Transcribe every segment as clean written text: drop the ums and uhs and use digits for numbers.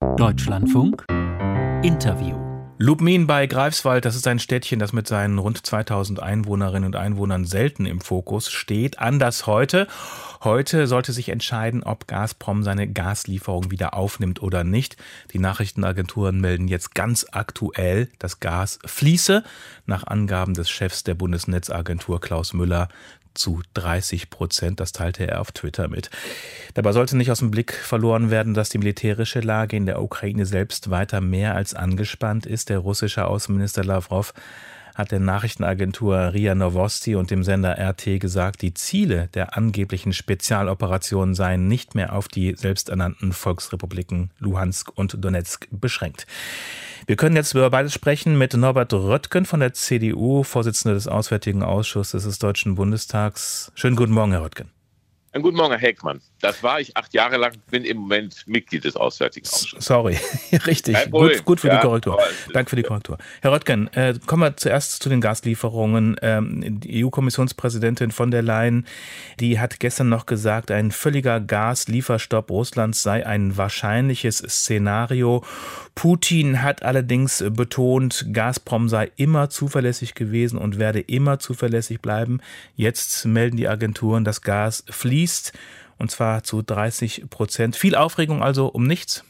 Deutschlandfunk Interview. Lubmin bei Greifswald, das ist ein Städtchen, das mit seinen rund 2000 Einwohnerinnen und Einwohnern selten im Fokus steht. Anders heute. Heute sollte sich entscheiden, ob Gazprom seine Gaslieferung wieder aufnimmt oder nicht. Die Nachrichtenagenturen melden jetzt ganz aktuell, das Gas fließe. Nach Angaben des Chefs der Bundesnetzagentur Klaus Müller zu 30%. Das teilte er auf Twitter mit. Dabei sollte nicht aus dem Blick verloren werden, dass die militärische Lage in der Ukraine selbst weiter mehr als angespannt ist. Der russische Außenminister Lawrow hat der Nachrichtenagentur RIA Novosti und dem Sender RT gesagt, die Ziele der angeblichen Spezialoperation seien nicht mehr auf die selbsternannten Volksrepubliken Luhansk und Donetsk beschränkt. Wir können jetzt über beides sprechen mit Norbert Röttgen von der CDU, Vorsitzender des Auswärtigen Ausschusses des Deutschen Bundestags. Schönen guten Morgen, Herr Röttgen. Guten Morgen, Herr Heckmann. Das war ich 8 Jahre lang, bin im Moment Mitglied des Auswärtigen Ausschusses. Sorry, richtig. Gut für die Korrektur. Danke für die Korrektur. Herr Röttgen, kommen wir zuerst zu den Gaslieferungen. Die EU-Kommissionspräsidentin von der Leyen, die hat gestern noch gesagt, ein völliger Gaslieferstopp Russlands sei ein wahrscheinliches Szenario. Putin hat allerdings betont, Gazprom sei immer zuverlässig gewesen und werde immer zuverlässig bleiben. Jetzt melden die Agenturen, das Gas fließt. Und zwar zu 30%. Viel Aufregung also um nichts?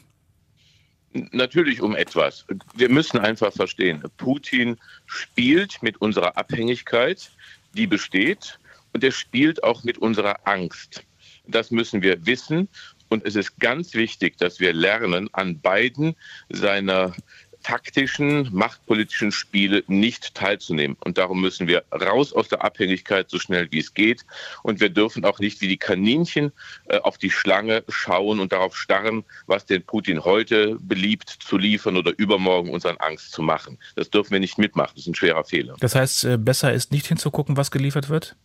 Natürlich um etwas. Wir müssen einfach verstehen, Putin spielt mit unserer Abhängigkeit, die besteht, und er spielt auch mit unserer Angst. Das müssen wir wissen. Und es ist ganz wichtig, dass wir lernen, an beiden seiner taktischen, machtpolitischen Spiele nicht teilzunehmen. Und darum müssen wir raus aus der Abhängigkeit, so schnell wie es geht. Und wir dürfen auch nicht wie die Kaninchen auf die Schlange schauen und darauf starren, was den Putin heute beliebt zu liefern oder übermorgen uns an Angst zu machen. Das dürfen wir nicht mitmachen. Das ist ein schwerer Fehler. Das heißt, besser ist nicht hinzugucken, was geliefert wird?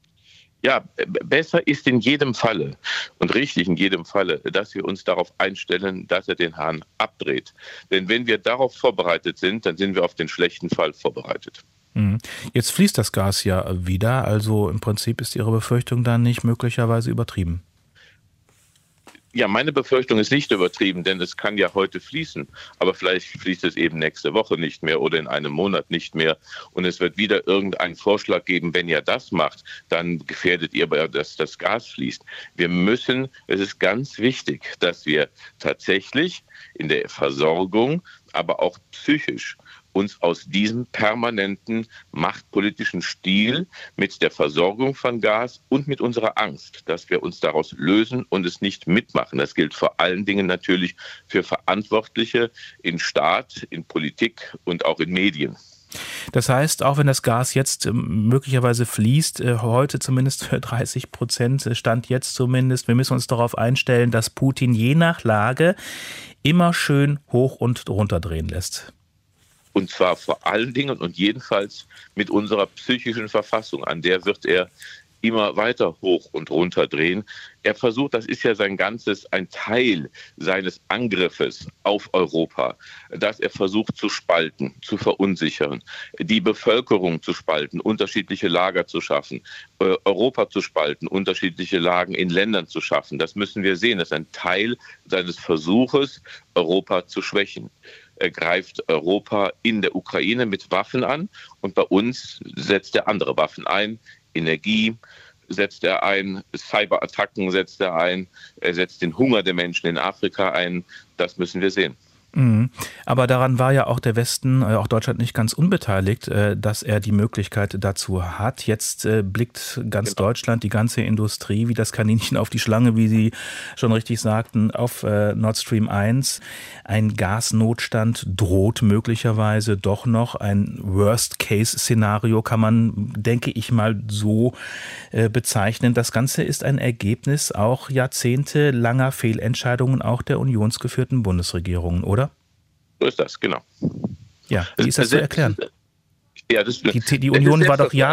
Ja, besser ist in jedem Falle und richtig in jedem Falle, dass wir uns darauf einstellen, dass er den Hahn abdreht. Denn wenn wir darauf vorbereitet sind, dann sind wir auf den schlechten Fall vorbereitet. Jetzt fließt das Gas ja wieder, also im Prinzip ist Ihre Befürchtung dann nicht möglicherweise übertrieben. Ja, meine Befürchtung ist nicht übertrieben, denn es kann ja heute fließen, aber vielleicht fließt es eben nächste Woche nicht mehr oder in einem Monat nicht mehr und es wird wieder irgendeinen Vorschlag geben, wenn ihr das macht, dann gefährdet ihr, dass das Gas fließt. Es ist ganz wichtig, dass wir tatsächlich in der Versorgung, aber auch psychisch uns aus diesem permanenten machtpolitischen Stil mit der Versorgung von Gas und mit unserer Angst, dass wir uns daraus lösen und es nicht mitmachen. Das gilt vor allen Dingen natürlich für Verantwortliche in Staat, in Politik und auch in Medien. Das heißt, auch wenn das Gas jetzt möglicherweise fließt, heute zumindest für 30%, Stand jetzt zumindest, wir müssen uns darauf einstellen, dass Putin je nach Lage immer schön hoch und runter drehen lässt. Und zwar vor allen Dingen und jedenfalls mit unserer psychischen Verfassung. An der wird er immer weiter hoch und runter drehen. Er versucht, das ist ja ein Teil seines Angriffes auf Europa, dass er versucht zu spalten, zu verunsichern, die Bevölkerung zu spalten, unterschiedliche Lager zu schaffen, Europa zu spalten, unterschiedliche Lagen in Ländern zu schaffen. Das müssen wir sehen. Das ist ein Teil seines Versuches, Europa zu schwächen. Er greift Europa in der Ukraine mit Waffen an und bei uns setzt er andere Waffen ein. Energie setzt er ein, Cyberattacken setzt er ein, er setzt den Hunger der Menschen in Afrika ein. Das müssen wir sehen. Aber daran war ja auch der Westen, auch Deutschland nicht ganz unbeteiligt, dass er die Möglichkeit dazu hat. Jetzt blickt ganz Deutschland, die ganze Industrie, wie das Kaninchen auf die Schlange, wie Sie schon richtig sagten, auf Nord Stream 1. Ein Gasnotstand droht möglicherweise doch noch. Ein Worst-Case-Szenario kann man, denke ich mal, so bezeichnen. Das Ganze ist ein Ergebnis auch jahrzehntelanger Fehlentscheidungen auch der unionsgeführten Bundesregierungen, oder? So ist das, genau. Ja, wie ist das zu erklären? Ja, Die Union war doch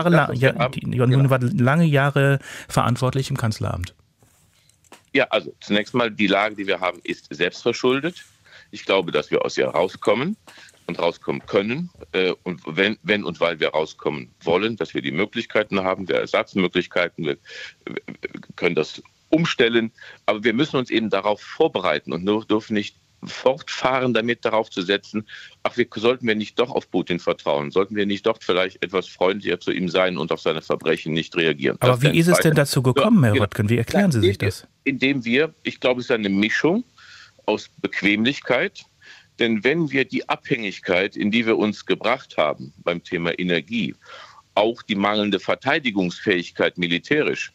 lange Jahre verantwortlich im Kanzleramt. Ja, also zunächst mal, die Lage, die wir haben, ist selbstverschuldet. Ich glaube, dass wir aus ihr rauskommen und rauskommen können. Und wenn und weil wir rauskommen wollen, dass wir die Möglichkeiten haben, wir Ersatzmöglichkeiten, wir können das umstellen. Aber wir müssen uns eben darauf vorbereiten und dürfen nicht fortfahren damit, darauf zu setzen, sollten wir nicht doch auf Putin vertrauen? Sollten wir nicht doch vielleicht etwas freundlicher zu ihm sein und auf seine Verbrechen nicht reagieren? Aber wie ist es denn dazu gekommen, Herr Röttgen? Wie erklären Sie sich das? Indem wir, ich glaube, es ist eine Mischung aus Bequemlichkeit. Denn wenn wir die Abhängigkeit, in die wir uns gebracht haben beim Thema Energie, auch die mangelnde Verteidigungsfähigkeit militärisch,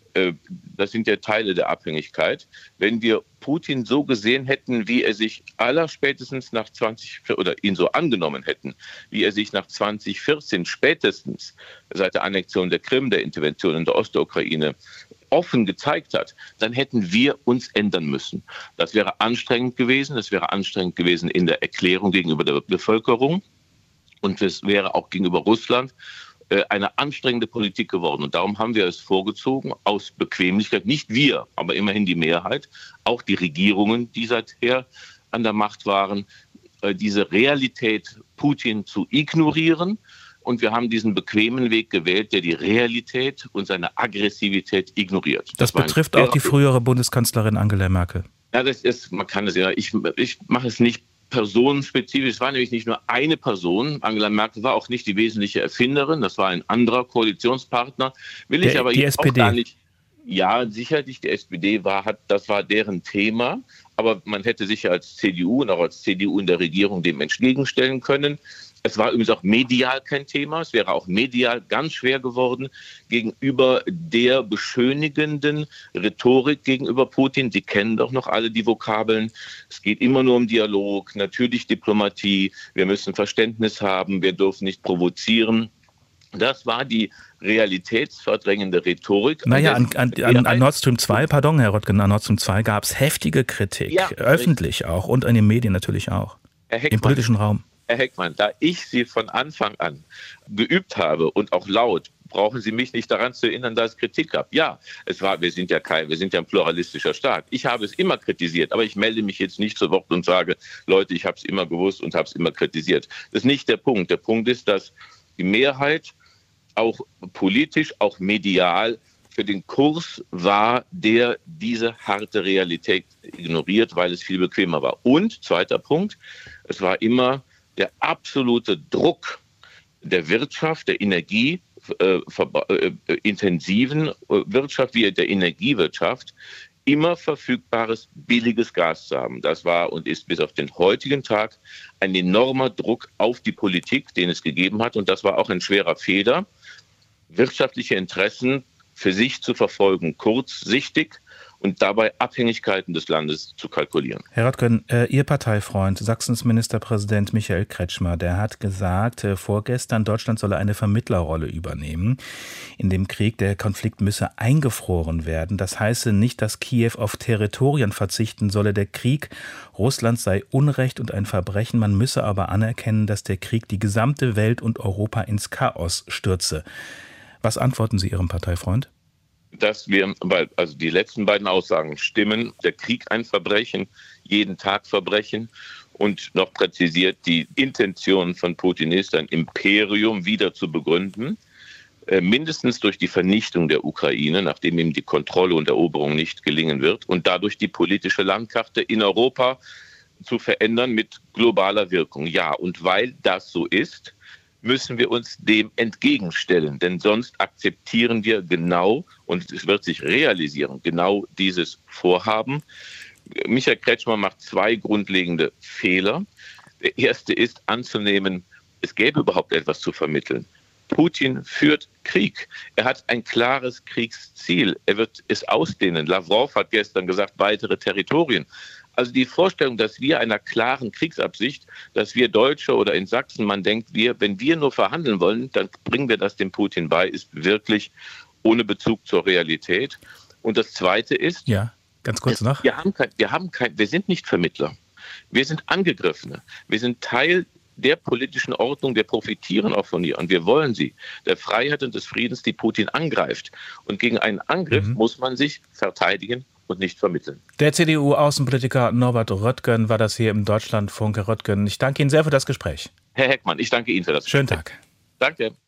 das sind ja Teile der Abhängigkeit. Wenn wir Putin so gesehen hätten, wie er sich allerspätestens oder ihn so angenommen hätten, wie er sich nach 2014 spätestens seit der Annexion der Krim, der Intervention in der Ostukraine offen gezeigt hat, dann hätten wir uns ändern müssen. Das wäre anstrengend gewesen. Das wäre anstrengend gewesen in der Erklärung gegenüber der Bevölkerung. Und es wäre auch gegenüber Russland eine anstrengende Politik geworden. Und darum haben wir es vorgezogen, aus Bequemlichkeit, nicht wir, aber immerhin die Mehrheit, auch die Regierungen, die seither an der Macht waren, diese Realität Putin zu ignorieren. Und wir haben diesen bequemen Weg gewählt, der die Realität und seine Aggressivität ignoriert. Das betrifft auch die frühere Bundeskanzlerin Angela Merkel. Ja, man kann es ja, ich mache es nicht personenspezifisch. Es war nämlich nicht nur eine Person. Angela Merkel war auch nicht die wesentliche Erfinderin. Das war ein anderer Koalitionspartner. Die SPD. Auch gar nicht. Ja, sicherlich, die SPD das war deren Thema. Aber man hätte sich als CDU und auch als CDU in der Regierung dem entgegenstellen können. Es war übrigens auch medial kein Thema. Es wäre auch medial ganz schwer geworden gegenüber der beschönigenden Rhetorik gegenüber Putin. Sie kennen doch noch alle die Vokabeln. Es geht immer nur um Dialog, natürlich Diplomatie. Wir müssen Verständnis haben. Wir dürfen nicht provozieren. Das war die realitätsverdrängende Rhetorik. Naja, an Nord Stream 2, pardon, Herr Röttgen, an Nord Stream 2 gab es heftige Kritik, ja, öffentlich auch und in den Medien natürlich auch, im politischen Raum. Herr Heckmann, da ich Sie von Anfang an geübt habe und auch laut, brauchen Sie mich nicht daran zu erinnern, dass es Kritik gab. Ja, wir sind ja ein pluralistischer Staat. Ich habe es immer kritisiert, aber ich melde mich jetzt nicht zu Wort und sage, Leute, ich habe es immer gewusst und habe es immer kritisiert. Das ist nicht der Punkt. Der Punkt ist, dass die Mehrheit auch politisch, auch medial für den Kurs war, der diese harte Realität ignoriert, weil es viel bequemer war. Und, zweiter Punkt, es war immer der absolute Druck der Wirtschaft, der energieintensiven Wirtschaft wie der Energiewirtschaft, immer verfügbares, billiges Gas zu haben. Das war und ist bis auf den heutigen Tag ein enormer Druck auf die Politik, den es gegeben hat. Und das war auch ein schwerer Fehler, wirtschaftliche Interessen für sich zu verfolgen, kurzsichtig und dabei Abhängigkeiten des Landes zu kalkulieren. Herr Röttgen, Ihr Parteifreund, Sachsens Ministerpräsident Michael Kretschmer, der hat gesagt, vorgestern, Deutschland solle eine Vermittlerrolle übernehmen in dem Krieg. Der Konflikt müsse eingefroren werden. Das heiße nicht, dass Kiew auf Territorien verzichten solle. Der Krieg Russlands sei Unrecht und ein Verbrechen. Man müsse aber anerkennen, dass der Krieg die gesamte Welt und Europa ins Chaos stürze. Was antworten Sie Ihrem Parteifreund? Dass die letzten beiden Aussagen stimmen. Der Krieg ein Verbrechen, jeden Tag Verbrechen. Und noch präzisiert, die Intention von Putin ist, ein Imperium wieder zu begründen. Mindestens durch die Vernichtung der Ukraine, nachdem ihm die Kontrolle und Eroberung nicht gelingen wird. Und dadurch die politische Landkarte in Europa zu verändern mit globaler Wirkung. Ja, und weil das so ist, müssen wir uns dem entgegenstellen. Denn sonst akzeptieren wir genau, und es wird sich realisieren, genau dieses Vorhaben. Michael Kretschmer macht zwei grundlegende Fehler. Der erste ist anzunehmen, es gäbe überhaupt etwas zu vermitteln. Putin führt Krieg. Er hat ein klares Kriegsziel. Er wird es ausdehnen. Lavrov hat gestern gesagt, weitere Territorien. Also die Vorstellung, dass wir einer klaren Kriegsabsicht, dass wir Deutsche oder in Sachsen, man denkt, wenn wir nur verhandeln wollen, dann bringen wir das dem Putin bei, ist wirklich ohne Bezug zur Realität. Und das Zweite ist, ja, ganz kurz noch. Wir sind nicht Vermittler. Wir sind Angegriffene. Wir sind Teil der politischen Ordnung, wir profitieren auch von ihr und wir wollen sie, der Freiheit und des Friedens, die Putin angreift. Und gegen einen Angriff muss man sich verteidigen und nicht vermitteln. Der CDU-Außenpolitiker Norbert Röttgen war das hier im Deutschlandfunk. Herr Röttgen, ich danke Ihnen sehr für das Gespräch. Herr Heckmann, ich danke Ihnen für das Gespräch. Schönen Tag. Danke.